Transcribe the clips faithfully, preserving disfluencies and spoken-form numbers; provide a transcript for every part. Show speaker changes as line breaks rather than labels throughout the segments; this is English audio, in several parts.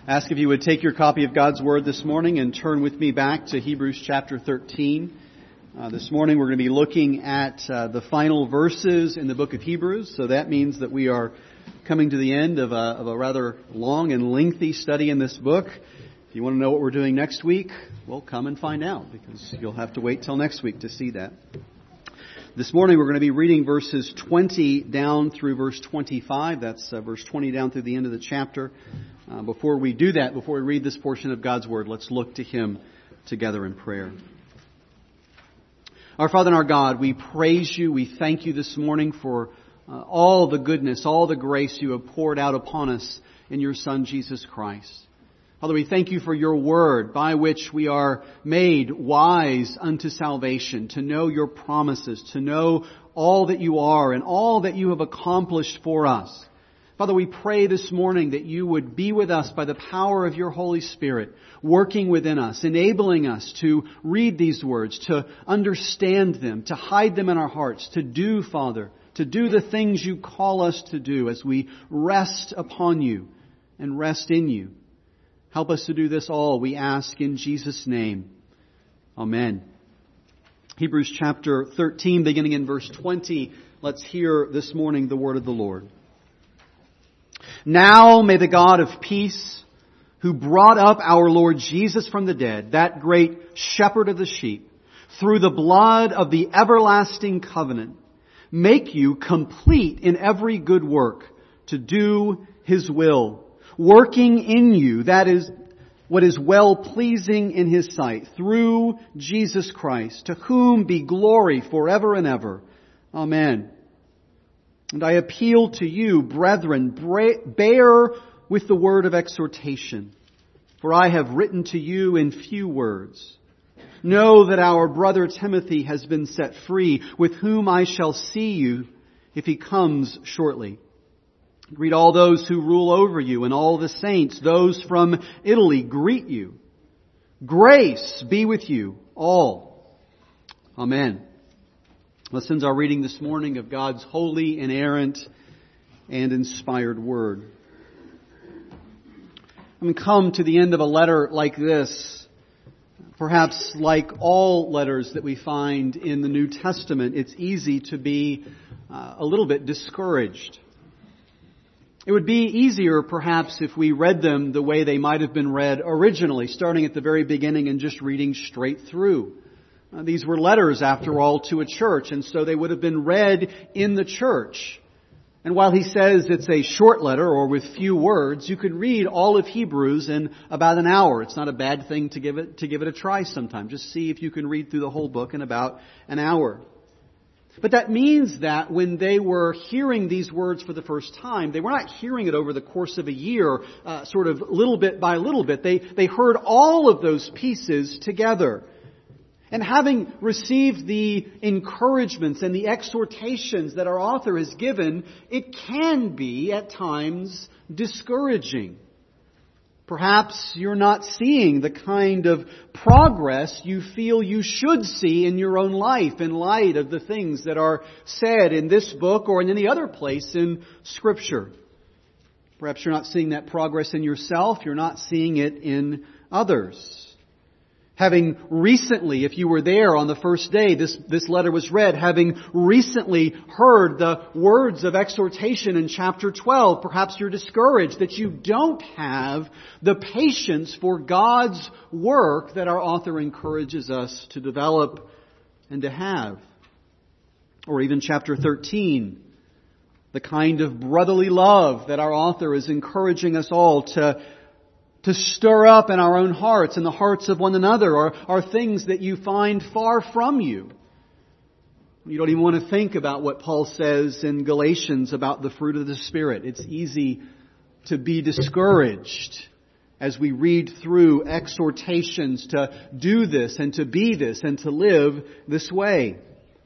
Ask if you would take your copy of God's Word this morning and turn with me back to Hebrews chapter thirteen. Uh, this morning we're going to be looking at uh, the final verses in the book of Hebrews. So that means that we are coming to the end of a, of a rather long and lengthy study in this book. If you want to know what we're doing next week, well, come and find out, because you'll have to wait till next week to see that. This morning we're going to be reading verses twenty down through verse twenty-five. That's uh, verse twenty down through the end of the chapter. Uh, before we do that, before we read this portion of God's Word, let's look to Him together in prayer. Our Father and our God, we praise You, we thank You this morning for uh, all the goodness, all the grace You have poured out upon us in Your Son, Jesus Christ. Father, we thank You for Your Word, by which we are made wise unto salvation, to know Your promises, to know all that You are and all that You have accomplished for us. Father, we pray this morning that You would be with us by the power of Your Holy Spirit, working within us, enabling us to read these words, to understand them, to hide them in our hearts, to do, Father, to do the things You call us to do as we rest upon You and rest in You. Help us to do this all, we ask in Jesus' name. Amen. Hebrews chapter thirteen, beginning in verse twenty. Let's hear this morning the word of the Lord. Now may the God of peace, who brought up our Lord Jesus from the dead, that great shepherd of the sheep, through the blood of the everlasting covenant, make you complete in every good work to do His will, working in you, that is, what is well-pleasing in His sight, through Jesus Christ, to whom be glory forever and ever. Amen. And I appeal to you, brethren, bear with the word of exhortation, for I have written to you in few words. Know that our brother Timothy has been set free, with whom I shall see you if he comes shortly. Greet all those who rule over you and all the saints. Those from Italy greet you. Grace be with you all. Amen. Listen to our reading this morning of God's holy, inerrant, and inspired Word. I mean, come to the end of a letter like this, perhaps like all letters that we find in the New Testament, it's easy to be uh, a little bit discouraged. It would be easier, perhaps, if we read them the way they might have been read originally, starting at the very beginning and just reading straight through. Uh, these were letters, after all, to a church, and so they would have been read in the church. And while he says it's a short letter or with few words, you could read all of Hebrews in about an hour. It's not a bad thing to give it to give it a try sometime. Just see if you can read through the whole book in about an hour. But that means that when they were hearing these words for the first time, they were not hearing it over the course of a year, uh, sort of little bit by little bit. They they heard all of those pieces together. And having received the encouragements and the exhortations that our author has given, it can be at times discouraging. Perhaps you're not seeing the kind of progress you feel you should see in your own life in light of the things that are said in this book or in any other place in Scripture. Perhaps you're not seeing that progress in yourself. You're not seeing it in others. Having recently, if you were there on the first day this, this letter was read, having recently heard the words of exhortation in chapter twelve, perhaps you're discouraged that you don't have the patience for God's work that our author encourages us to develop and to have. Or even chapter thirteen, the kind of brotherly love that our author is encouraging us all to To stir up in our own hearts and the hearts of one another are, are things that you find far from you. You don't even want to think about what Paul says in Galatians about the fruit of the Spirit. It's easy to be discouraged as we read through exhortations to do this and to be this and to live this way.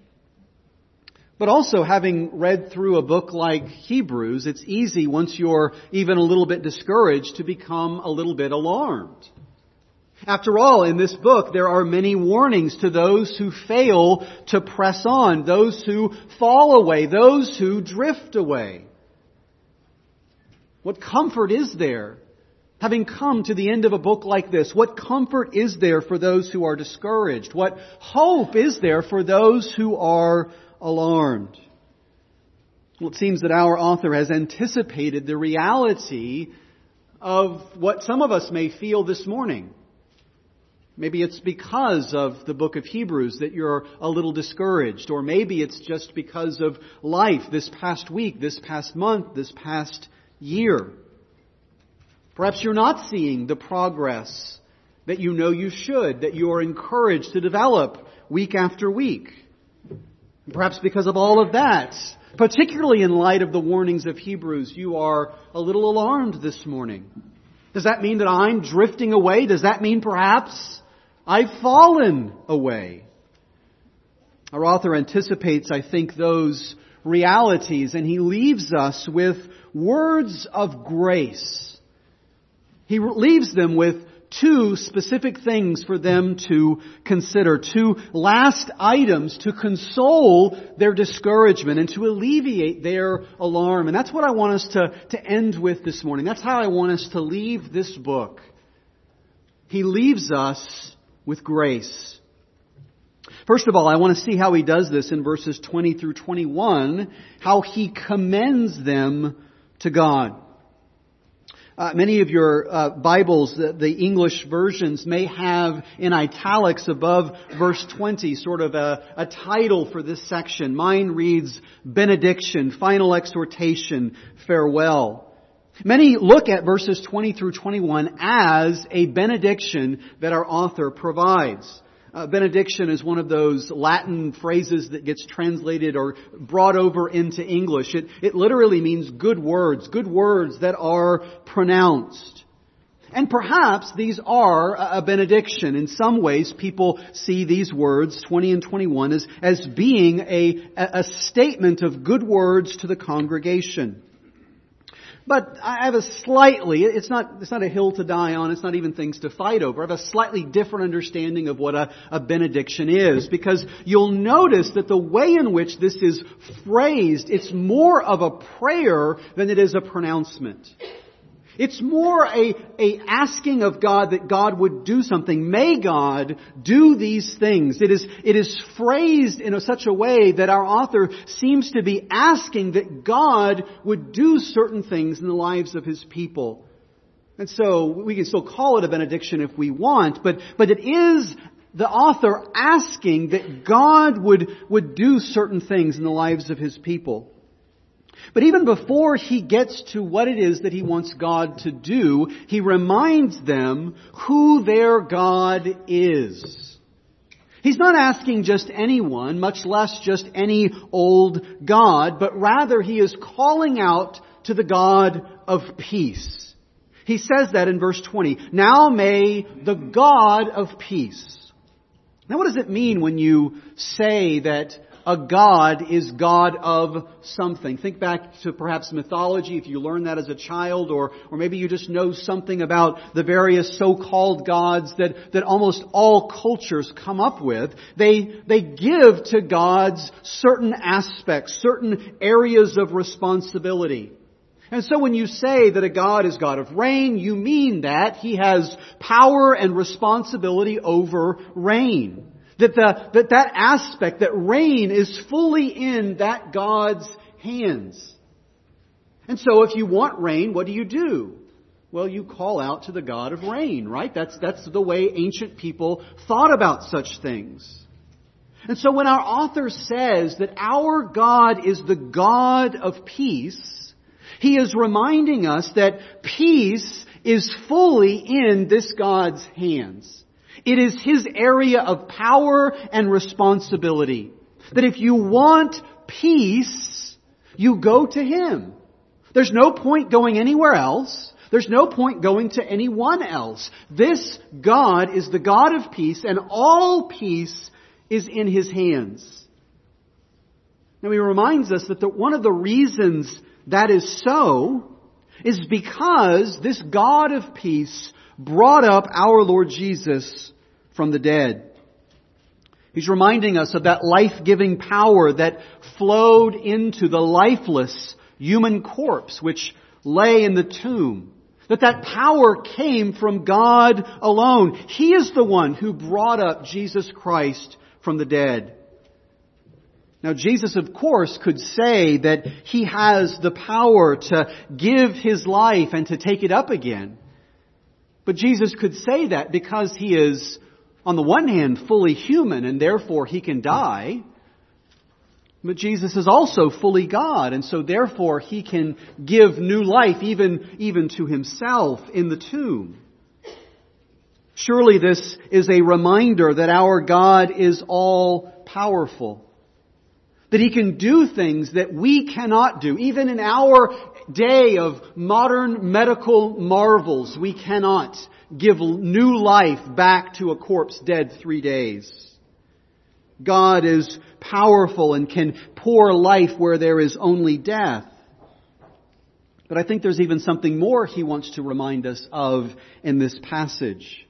But also, having read through a book like Hebrews, it's easy, once you're even a little bit discouraged, to become a little bit alarmed. After all, in this book, there are many warnings to those who fail to press on, those who fall away, those who drift away. What comfort is there Having come to the end of a book like this, what comfort is there for those who are discouraged? What hope is there for those who are alarmed? Well, it seems that our author has anticipated the reality of what some of us may feel this morning. Maybe it's because of the book of Hebrews that you're a little discouraged, or maybe it's just because of life this past week, this past month, this past year. Perhaps you're not seeing the progress that you know you should, that you're encouraged to develop week after week. Perhaps because of all of that, particularly in light of the warnings of Hebrews, you are a little alarmed this morning. Does that mean that I'm drifting away? Does that mean perhaps I've fallen away? Our author anticipates, I think, those realities, and he leaves us with words of grace. He leaves them with two specific things for them to consider, two last items to console their discouragement and to alleviate their alarm. And that's what I want us to, to end with this morning. That's how I want us to leave this book. He leaves us with grace. First of all, I want to see how he does this in verses twenty through twenty-one, how he commends them to God. Uh, many of your uh, Bibles, the, the English versions, may have in italics above verse twenty sort of a, a title for this section. Mine reads, Benediction, Final Exhortation, Farewell. Many look at verses twenty through twenty-one as a benediction that our author provides. Uh, benediction is one of those Latin phrases that gets translated or brought over into English. It, it literally means good words, good words that are pronounced. And perhaps these are a benediction. In some ways, people see these words, twenty and twenty-one, as, as being a, a statement of good words to the congregation. But I have a slightly, it's not, it's not a hill to die on, it's not even things to fight over. I have a slightly different understanding of what a, a benediction is, because you'll notice that the way in which this is phrased, it's more of a prayer than it is a pronouncement. It's more a, a asking of God that God would do something. May God do these things. It is, it is phrased in a, such a way that our author seems to be asking that God would do certain things in the lives of His people. And so we can still call it a benediction if we want, but, but it is the author asking that God would, would do certain things in the lives of His people. But even before he gets to what it is that he wants God to do, he reminds them who their God is. He's not asking just anyone, much less just any old God, but rather he is calling out to the God of peace. He says that in verse twenty. Now may the God of peace. Now what does it mean when you say that a God is God of something? Think back to perhaps mythology, if you learned that as a child, or, or maybe you just know something about the various so-called gods that, that almost all cultures come up with. They, they give to gods certain aspects, certain areas of responsibility. And so when you say that a God is God of rain, you mean that He has power and responsibility over rain. That the, that that aspect, that rain is fully in that God's hands. And so if you want rain, what do you do? Well, you call out to the God of rain, right? That's, that's the way ancient people thought about such things. And so when our author says that our God is the God of peace, he is reminding us that peace is fully in this God's hands. It is His area of power and responsibility. That if you want peace, you go to Him. There's no point going anywhere else. There's no point going to anyone else. This God is the God of peace, and all peace is in His hands. Now He reminds us that the, one of the reasons that is so is because this God of peace brought up our Lord Jesus from the dead. He's reminding us of that life-giving power that flowed into the lifeless human corpse which lay in the tomb. That that power came from God alone. He is the one who brought up Jesus Christ from the dead. Now Jesus, of course, could say that He has the power to give His life and to take it up again. But Jesus could say that because He is, on the one hand, fully human and therefore He can die. But Jesus is also fully God, and so therefore He can give new life even, even to Himself in the tomb. Surely this is a reminder that our God is all powerful. That He can do things that we cannot do. Even in our day of modern medical marvels, we cannot give new life back to a corpse dead three days. God is powerful and can pour life where there is only death. But I think there's even something more He wants to remind us of in this passage.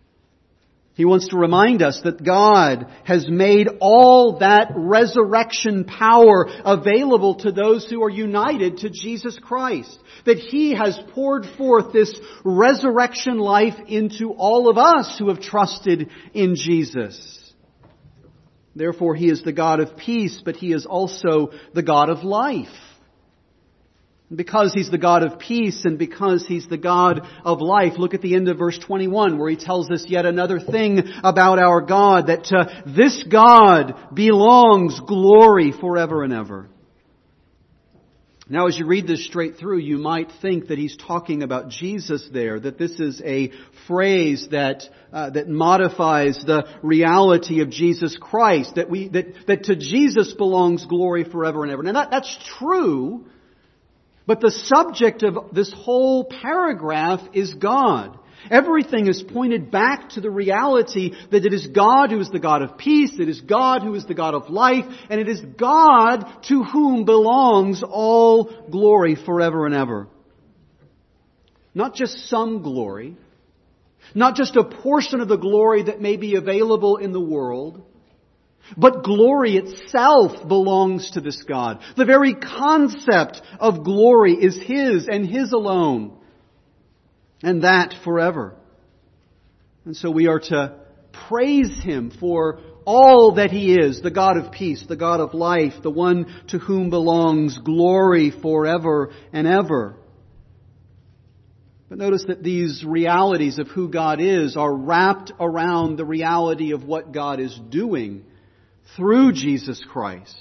He wants to remind us that God has made all that resurrection power available to those who are united to Jesus Christ. That He has poured forth this resurrection life into all of us who have trusted in Jesus. Therefore, He is the God of peace, but He is also the God of life. And because He's the God of peace and because He's the God of life, look at the end of verse twenty-one where He tells us yet another thing about our God, that to this God belongs glory forever and ever. Now, as you read this straight through, you might think that He's talking about Jesus there, that this is a phrase that uh, that modifies the reality of Jesus Christ, that we that that to Jesus belongs glory forever and ever. Now, that, that's true, but the subject of this whole paragraph is God. Everything is pointed back to the reality that it is God who is the God of peace, it is God who is the God of life, and it is God to whom belongs all glory forever and ever. Not just some glory, not just a portion of the glory that may be available in the world, but glory itself belongs to this God. The very concept of glory is His and His alone. And that forever. And so we are to praise Him for all that He is, the God of peace, the God of life, the one to whom belongs glory forever and ever. But notice that these realities of who God is are wrapped around the reality of what God is doing through Jesus Christ.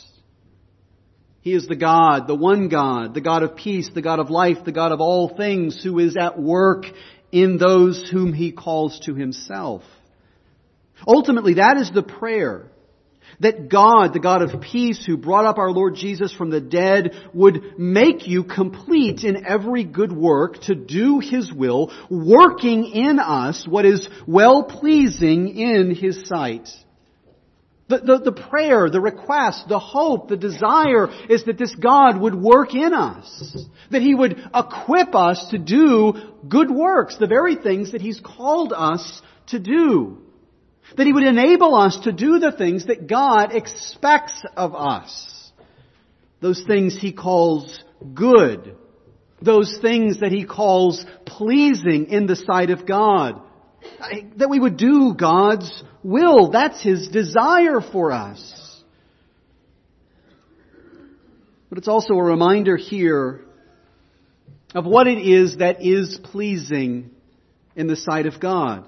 He is the God, the one God, the God of peace, the God of life, the God of all things, who is at work in those whom He calls to Himself. Ultimately, that is the prayer, that God, the God of peace, who brought up our Lord Jesus from the dead, would make you complete in every good work to do His will, working in us what is well-pleasing in His sight. The, the, the prayer, the request, the hope, the desire is that this God would work in us. That He would equip us to do good works, the very things that He's called us to do. That He would enable us to do the things that God expects of us. Those things He calls good. Those things that He calls pleasing in the sight of God. That we would do God's will. That's His desire for us. But it's also a reminder here of what it is that is pleasing in the sight of God.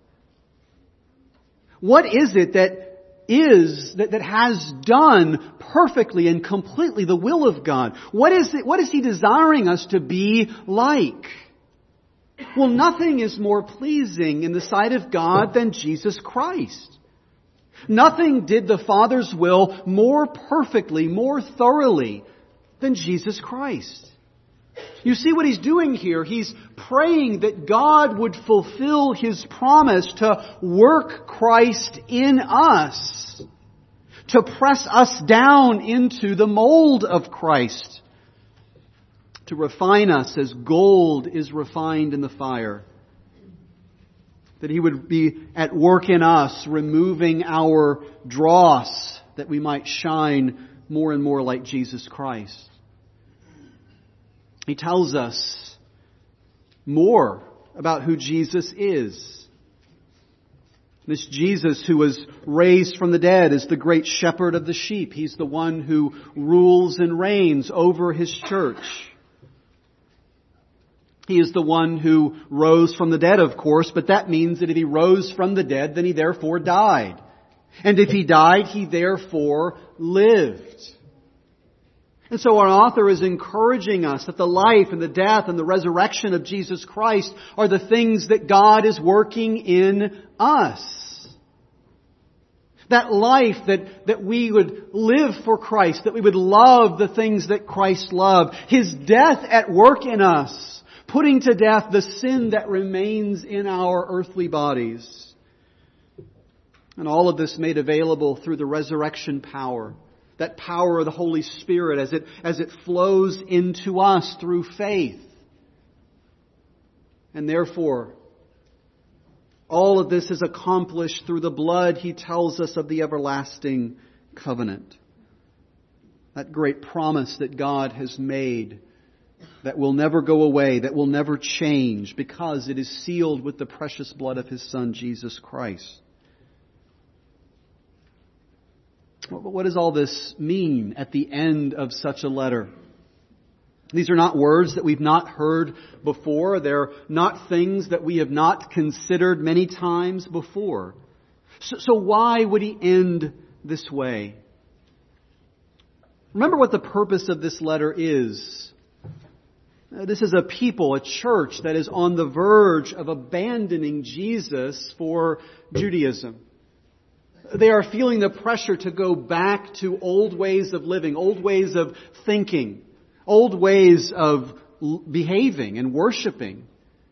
What is it that is, that, that has done perfectly and completely the will of God? What is it, what is He desiring us to be like? Well, nothing is more pleasing in the sight of God than Jesus Christ. Nothing did the Father's will more perfectly, more thoroughly than Jesus Christ. You see what He's doing here? He's praying that God would fulfill His promise to work Christ in us, to press us down into the mold of Christ, to refine us as gold is refined in the fire. That He would be at work in us, removing our dross, that we might shine more and more like Jesus Christ. He tells us more about who Jesus is. This Jesus who was raised from the dead is the great shepherd of the sheep. He's the one who rules and reigns over His church. He is the one who rose from the dead, of course, but that means that if He rose from the dead, then He therefore died. And if He died, He therefore lived. And so our author is encouraging us that the life and the death and the resurrection of Jesus Christ are the things that God is working in us. That life that, that we would live for Christ, that we would love the things that Christ loved. His death at work in us, putting to death the sin that remains in our earthly bodies. And all of this made available through the resurrection power. That power of the Holy Spirit as it, as it flows into us through faith. And therefore, all of this is accomplished through the blood, he tells us, of the everlasting covenant. That great promise that God has made that will never go away, that will never change, because it is sealed with the precious blood of His Son, Jesus Christ. But what does all this mean at the end of such a letter? These are not words that we've not heard before. They're not things that we have not considered many times before. So, so why would he end this way? Remember what the purpose of this letter is. This is a people, a church that is on the verge of abandoning Jesus for Judaism. They are feeling the pressure to go back to old ways of living, old ways of thinking, old ways of behaving and worshiping.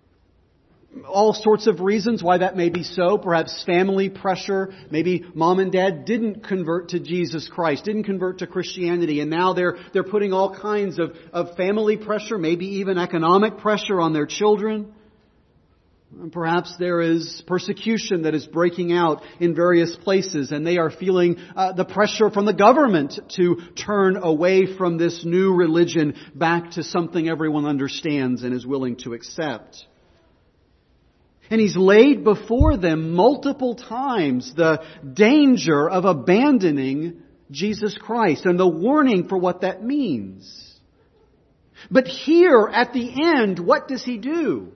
All sorts of reasons why that may be so. Perhaps family pressure. Maybe mom and dad didn't convert to Jesus Christ, didn't convert to Christianity, and now they're they're putting all kinds of, of family pressure, maybe even economic pressure on their children. And perhaps there is persecution that is breaking out in various places, and they are feeling uh, the pressure from the government to turn away from this new religion back to something everyone understands and is willing to accept. And he's laid before them multiple times the danger of abandoning Jesus Christ and the warning for what that means. But here at the end, what does he do?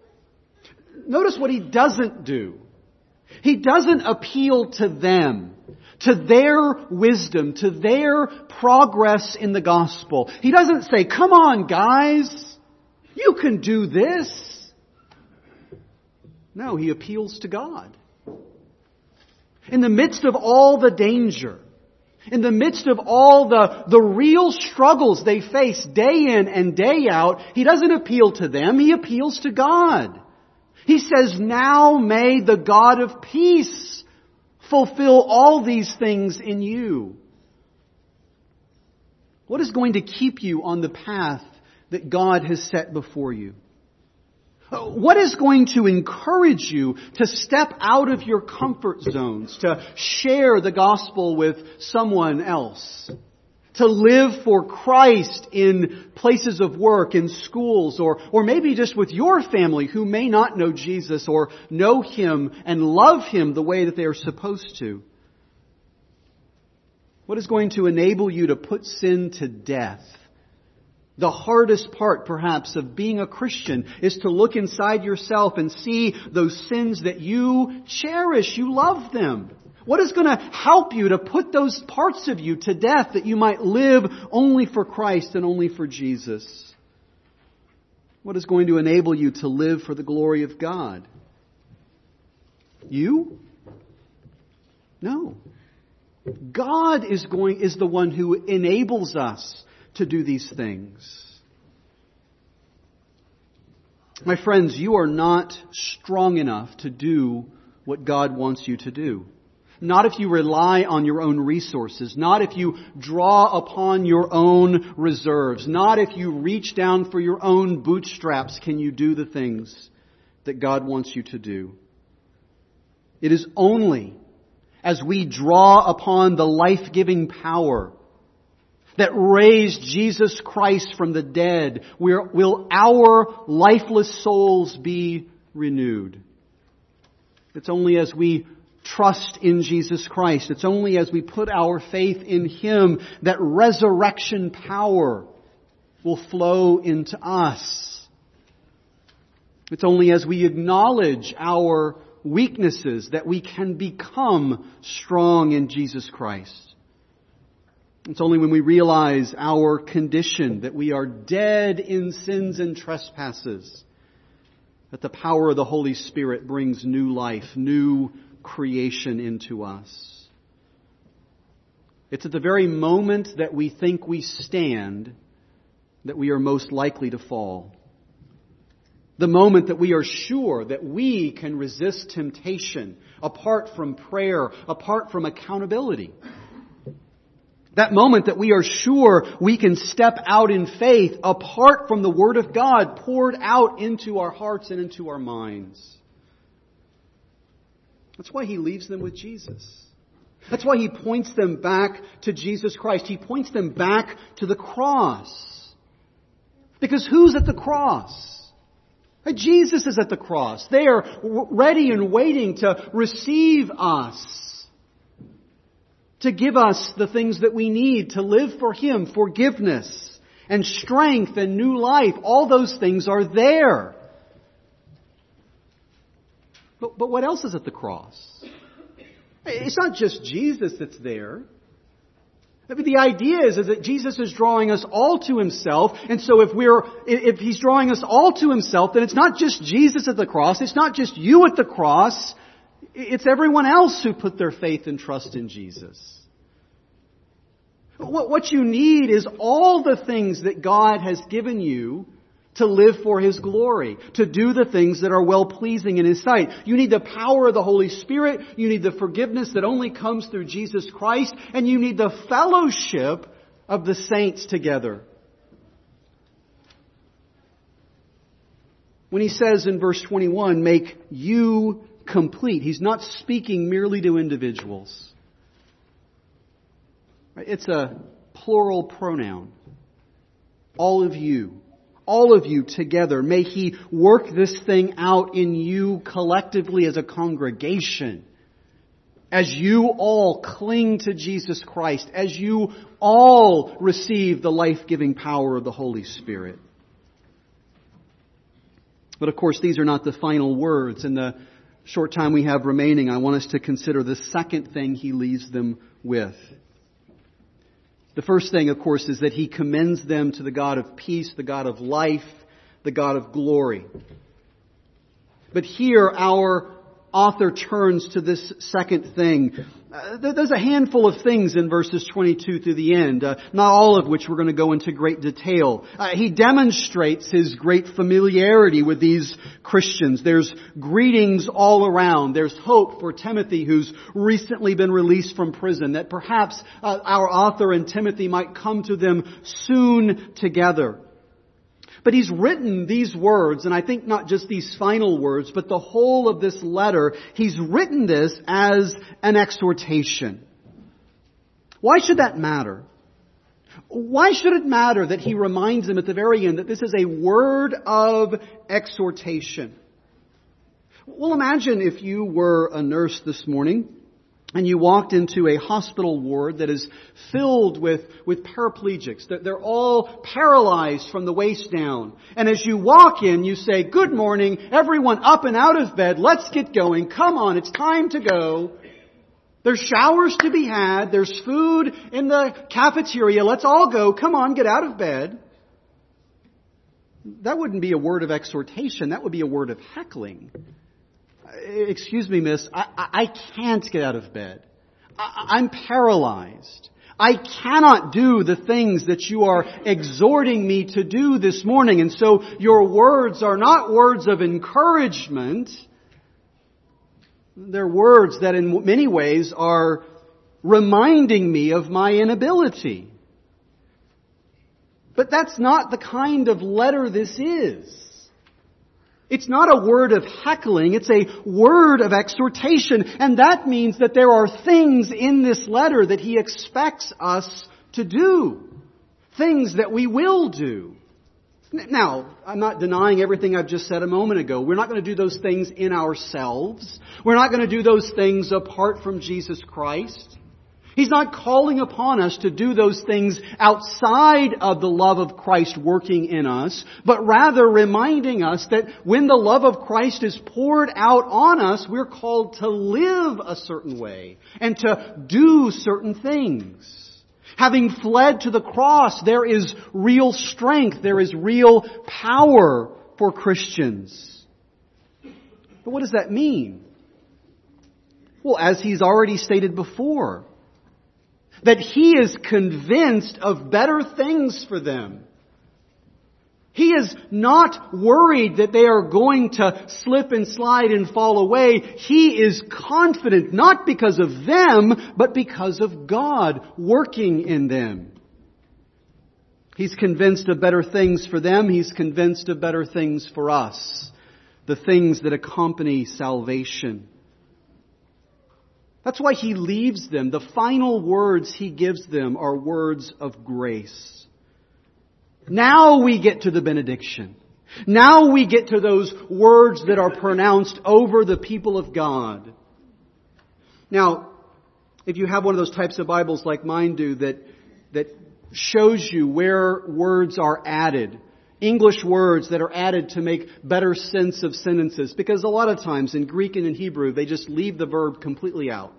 Notice what he doesn't do. He doesn't appeal to them, to their wisdom, to their progress in the gospel. He doesn't say, "Come on, guys, you can do this." No, he appeals to God. In the midst of all the danger, in the midst of all the, the real struggles they face day in and day out, he doesn't appeal to them, he appeals to God. He says, "Now may the God of peace fulfill all these things in you." What is going to keep you on the path that God has set before you? What is going to encourage you to step out of your comfort zones, to share the gospel with someone else? To live for Christ in places of work, in schools, or, or maybe just with your family who may not know Jesus or know Him and love Him the way that they are supposed to. What is going to enable you to put sin to death? The hardest part, perhaps, of being a Christian is to look inside yourself and see those sins that you cherish. You love them. What is going to help you to put those parts of you to death that you might live only for Christ and only for Jesus? What is going to enable you to live for the glory of God? You? No. God is going is the one who enables us to do these things. My friends, you are not strong enough to do what God wants you to do. Not if you rely on your own resources. Not if you draw upon your own reserves. Not if you reach down for your own bootstraps can you do the things that God wants you to do. It is only as we draw upon the life-giving power, that raised Jesus Christ from the dead, will our lifeless souls be renewed. It's only as we trust in Jesus Christ, it's only as we put our faith in Him that resurrection power will flow into us. It's only as we acknowledge our weaknesses that we can become strong in Jesus Christ. It's only when we realize our condition, that we are dead in sins and trespasses, that the power of the Holy Spirit brings new life, new creation into us. It's at the very moment that we think we stand that we are most likely to fall. The moment that we are sure that we can resist temptation apart from prayer, apart from accountability. That moment that we are sure we can step out in faith apart from the Word of God poured out into our hearts and into our minds. That's why He leaves them with Jesus. That's why He points them back to Jesus Christ. He points them back to the cross. Because who's at the cross? Jesus is at the cross. They are ready and waiting to receive us, to give us the things that we need to live for Him, forgiveness and strength and new life. All those things are there. But, but what else is at the cross? It's not just Jesus that's there. I mean, the idea is, is that Jesus is drawing us all to Himself, and so if we're, if He's drawing us all to Himself, then it's not just Jesus at the cross, it's not just you at the cross, it's everyone else who put their faith and trust in Jesus. What, what you need is all the things that God has given you to live for His glory, to do the things that are well-pleasing in His sight. You need the power of the Holy Spirit, you need the forgiveness that only comes through Jesus Christ, and you need the fellowship of the saints together. When He says in verse twenty-one, make you complete, He's not speaking merely to individuals. It's a plural pronoun. All of you. All of you together. May He work this thing out in you collectively as a congregation. As you all cling to Jesus Christ. As you all receive the life-giving power of the Holy Spirit. But of course, these are not the final words. In the short time we have remaining, I want us to consider the second thing He leaves them with. The first thing, of course, is that He commends them to the God of peace, the God of life, the God of glory. But here our author turns to this second thing. Uh, there's a handful of things in verses twenty-two through the end, uh, not all of which we're going to go into great detail. Uh, he demonstrates his great familiarity with these Christians. There's greetings all around. There's hope for Timothy, who's recently been released from prison, that perhaps uh, our author and Timothy might come to them soon together. But he's written these words, and I think not just these final words, but the whole of this letter, he's written this as an exhortation. Why should that matter? Why should it matter that he reminds them at the very end that this is a word of exhortation? Well, imagine if you were a nurse this morning, and you walked into a hospital ward that is filled with, with paraplegics. They're all paralyzed from the waist down. And as you walk in, you say, "Good morning, everyone up and out of bed. Let's get going. Come on, it's time to go. There's showers to be had. There's food in the cafeteria. Let's all go. Come on, get out of bed." That wouldn't be a word of exhortation. That would be a word of heckling. "Excuse me, miss, I, I can't get out of bed. I, I'm paralyzed. I cannot do the things that you are exhorting me to do this morning." And so your words are not words of encouragement. They're words that in many ways are reminding me of my inability. But that's not the kind of letter this is. It's not a word of heckling, it's a word of exhortation. And that means that there are things in this letter that he expects us to do. things that we will do. Now, I'm not denying everything I've just said a moment ago. We're not going to do those things in ourselves. We're not going to do those things apart from Jesus Christ. He's not calling upon us to do those things outside of the love of Christ working in us, but rather reminding us that when the love of Christ is poured out on us, we're called to live a certain way and to do certain things. Having fled to the cross, there is real strength, there is real power for Christians. But what does that mean? Well, as he's already stated before, that He is convinced of better things for them. He is not worried that they are going to slip and slide and fall away. He is confident, not because of them, but because of God working in them. He's convinced of better things for them. He's convinced of better things for us. The things that accompany salvation. That's why He leaves them. The final words He gives them are words of grace. Now we get to the benediction. Now we get to those words that are pronounced over the people of God. Now, if you have one of those types of Bibles like mine do that, that shows you where words are added, English words that are added to make better sense of sentences, because a lot of times in Greek and in Hebrew they just leave the verb completely out.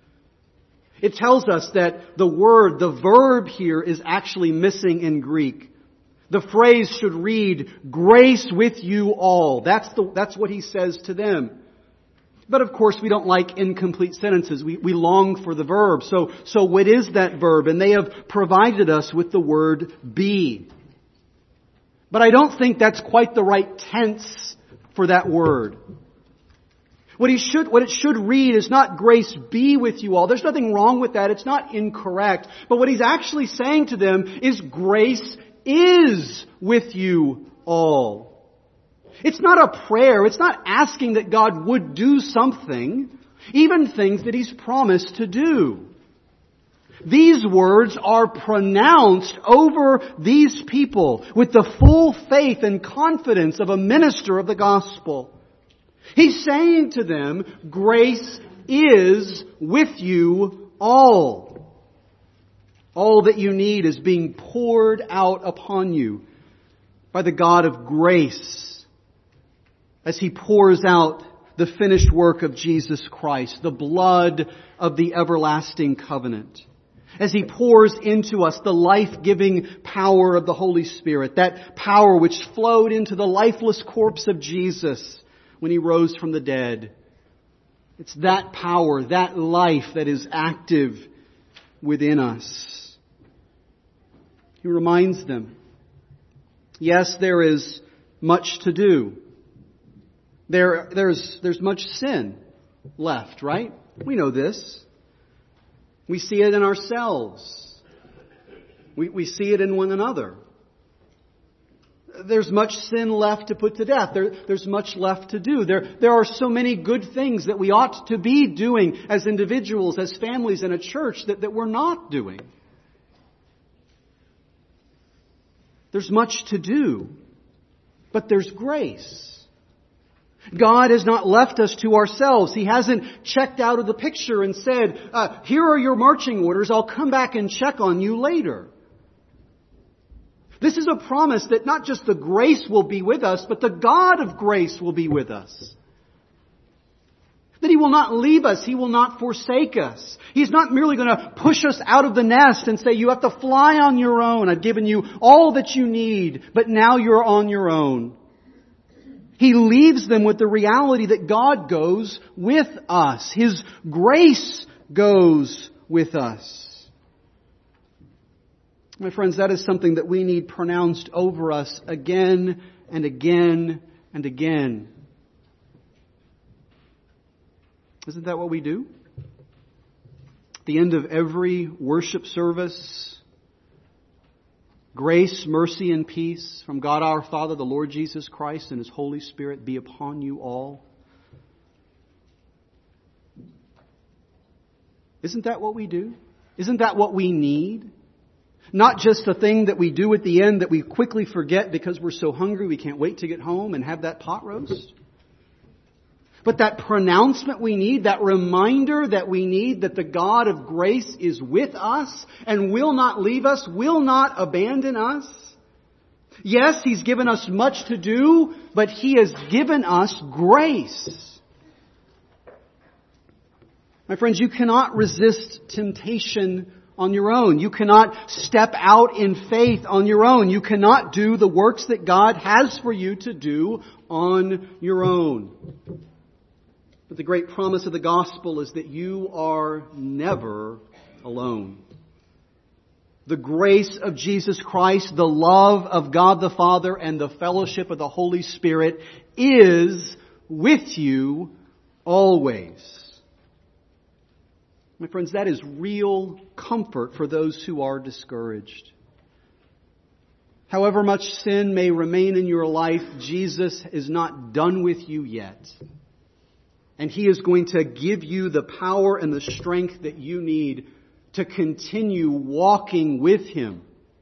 It tells us that the word, the verb here is actually missing in Greek. The phrase should read, grace with you all. That's the, that's what he says to them. But of course we don't like incomplete sentences. We, we long for the verb. So, so what is that verb? And they have provided us with the word be. But I don't think that's quite the right tense for that word. What he should, what it should read is not grace be with you all. There's nothing wrong with that. It's not incorrect. But what he's actually saying to them is grace is with you all. It's not a prayer. It's not asking that God would do something, even things that He's promised to do. These words are pronounced over these people with the full faith and confidence of a minister of the gospel. He's saying to them, grace is with you all. All that you need is being poured out upon you by the God of grace as He pours out the finished work of Jesus Christ, the blood of the everlasting covenant. As He pours into us the life-giving power of the Holy Spirit, that power which flowed into the lifeless corpse of Jesus when He rose from the dead. It's that power, that life that is active within us. He reminds them, yes, there is much to do. There, there's, there's much sin left, right? We know this. We see it in ourselves. We, we see it in one another. There's much sin left to put to death. There, there's much left to do. There, there are so many good things that we ought to be doing as individuals, as families, in a church that, that we're not doing. There's much to do, but there's grace. God has not left us to ourselves. He hasn't checked out of the picture and said, uh, here are your marching orders, I'll come back and check on you later. This is a promise that not just the grace will be with us, but the God of grace will be with us. That He will not leave us. He will not forsake us. He's not merely going to push us out of the nest and say, you have to fly on your own. I've given you all that you need, but now you're on your own. He leaves them with the reality that God goes with us. His grace goes with us. My friends, that is something that we need pronounced over us again and again and again. Isn't that what we do? At the end of every worship service, grace, mercy, and peace from God our Father, the Lord Jesus Christ, and His Holy Spirit be upon you all. Isn't that what we do? Isn't that what we need? Not just a thing that we do at the end that we quickly forget because we're so hungry we can't wait to get home and have that pot roast. But that pronouncement we need, that reminder that we need that the God of grace is with us and will not leave us, will not abandon us. Yes, He's given us much to do, but He has given us grace. My friends, you cannot resist temptation on your own. You cannot step out in faith on your own. You cannot do the works that God has for you to do on your own. But the great promise of the gospel is that you are never alone. The grace of Jesus Christ, the love of God the Father, and the fellowship of the Holy Spirit is with you always. My friends, that is real comfort for those who are discouraged. However much sin may remain in your life, Jesus is not done with you yet. And He is going to give you the power and the strength that you need to continue walking with Him.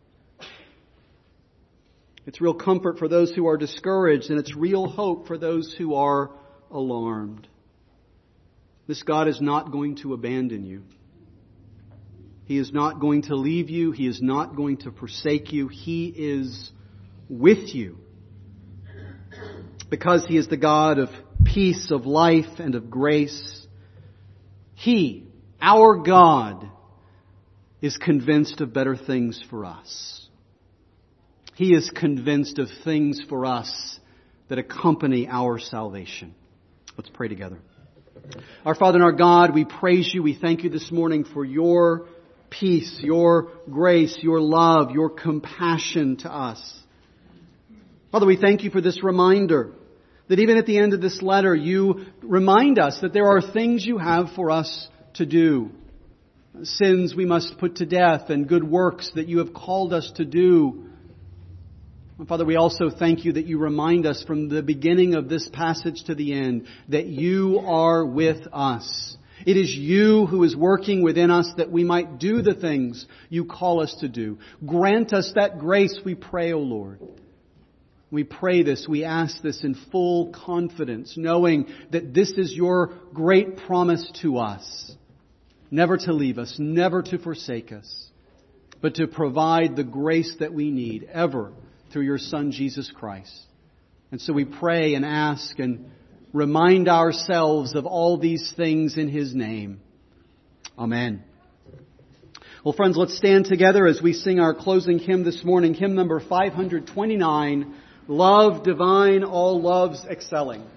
It's real comfort for those who are discouraged, and it's real hope for those who are alarmed. This God is not going to abandon you. He is not going to leave you. He is not going to forsake you. He is with you. Because He is the God of peace, of life, and of grace. He, our God, is convinced of better things for us. He is convinced of things for us that accompany our salvation. Let's pray together. Our Father and our God, we praise You. We thank You this morning for Your peace, Your grace, Your love, Your compassion to us. Father, we thank You for this reminder that even at the end of this letter, You remind us that there are things You have for us to do. Sins we must put to death and good works that You have called us to do. And Father, we also thank You that You remind us from the beginning of this passage to the end that You are with us. It is You who is working within us that we might do the things You call us to do. Grant us that grace, we pray, O Lord. We pray this, we ask this in full confidence, knowing that this is Your great promise to us. Never to leave us, never to forsake us, but to provide the grace that we need ever through Your Son, Jesus Christ. And so we pray and ask and remind ourselves of all these things in His name. Amen. Well, friends, let's stand together as we sing our closing hymn this morning, hymn number five twenty-nine, Love Divine, All Loves Excelling.